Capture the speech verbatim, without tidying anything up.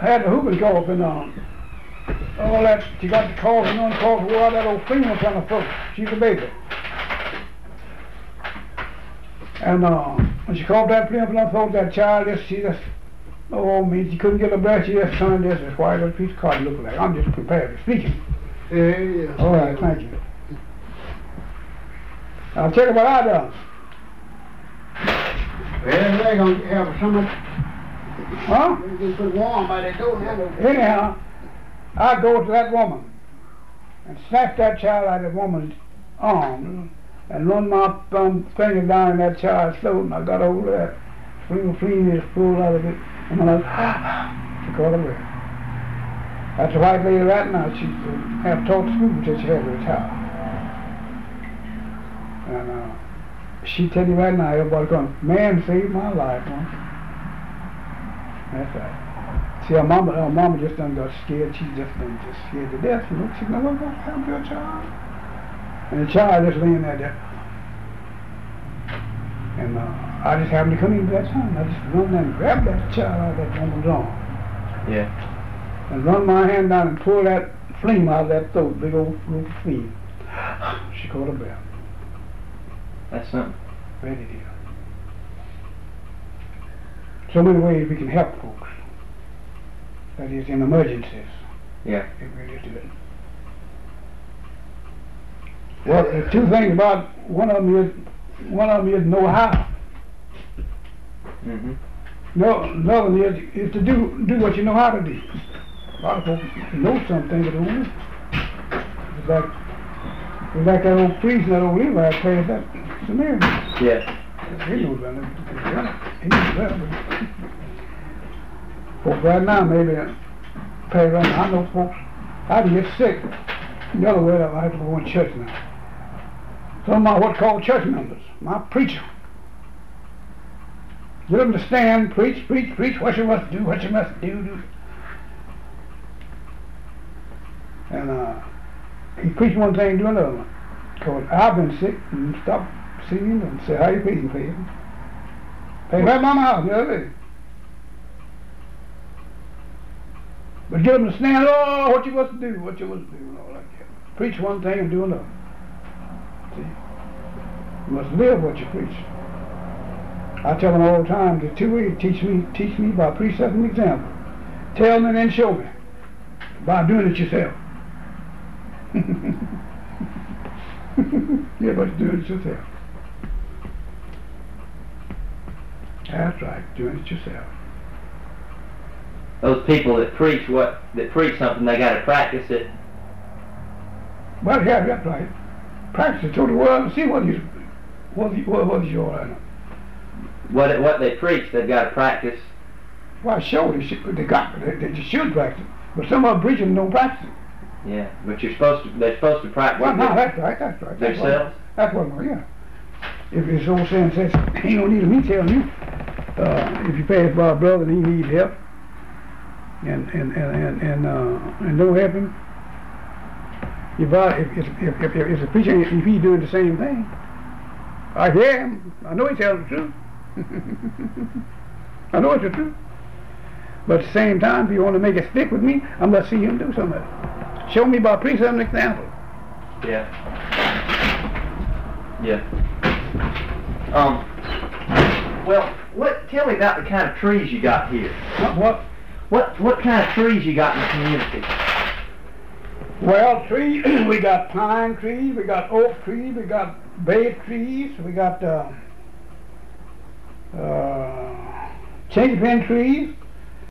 had the whooping cough and um, all that. She got the cough and on cough wore out that old finger on her throat. She's a baby. And uh, when she coughed that flame on her throat, that child just, she just, oh me, she couldn't get her breath. She just turned this as white as a piece of cotton looked like. I'm just prepared to speak. Yeah, yeah. All right, thank you. I'll tell you what I done. Well, they're going to have so much. Huh? They put warm by their door handle. Anyhow, I go to that woman and snatch that child out of that woman's arm and run my thumb finger down in that child's throat, and I got hold of that finger clean is full out of it, and I'm like, ah, she caught her breath. That's a white lady right now. She uh, have taught school till she had to retire. And uh, she tell you right now, everybody going, man saved my life once. That's right. See, her mama, her mama just done got scared. She just done just scared to death. You know, she never gonna help your child. And the child just laying there, there. And uh, I just happened to come into that time. I just run and grab that child out of that woman's arm. Yeah. And run my hand down and pull that flame out of that throat, big old, old flame. She caught her breath. That's something. Ready, dear. So many ways we can help folks. That is, in emergencies. Yeah. If we just do it. Well, the two things about one of them is one of them is know how. Mm-hmm. No, another one is is to do do what you know how to do. A lot of folks know something but don't do it. It's like it's like that old priest, that old Levi passed that Samaritan. Yeah. He knows about it. He knows about it. Folks right now, maybe pay right now. I know folks, I can get sick. The other way, I have to go in church now. Some of my what's called church members, my preacher. Get them to stand, preach, preach, preach, what you must do, what you must do, do. And uh, he preached one thing, do another one. Because I've been sick and stopped singing and said, how you feeling, please? Hey, right by my house the other day. But get them to stand, oh, what you must do, what you must do, and all like that. Preach one thing and do another. See? You must live what you preach. I tell them all the time, the two ways, teach me, teach me by precept and example. Tell me and then show me. By doing it yourself. Yeah, but doing it yourself. That's right, doing it yourself. Those people that preach what that preach something, they got to practice it. Well, yeah, that's right. Practice it to the world and see what you, what you, what, what is your uh, What it, what they preach, they've got to practice. Well, sure, they, should, they got, they, they should practice, but some of them preaching don't practice it. Yeah, but you're supposed to. They're supposed to practice. Well, it no, that's right, that's right. That's themselves. What, that's what, yeah. If this old saying says, ain't no need of me telling you, uh, if you pass by a brother and he needs help, and and and and and, uh, and don't help him, if I if if if, if, if it's a preacher, if he's doing the same thing, I hear him. I know he's telling the truth. I know it's the truth. But at the same time, if you want to make it stick with me, I'm going to see him do something. Show me by precept and example. Yeah. Yeah. Um. Well, what? Tell me about the kind of trees you got here. What? What? What? What kind of trees you got in the community? Well, trees. We got pine trees. We got oak trees. We got bay trees. We got uh, uh, change pin trees.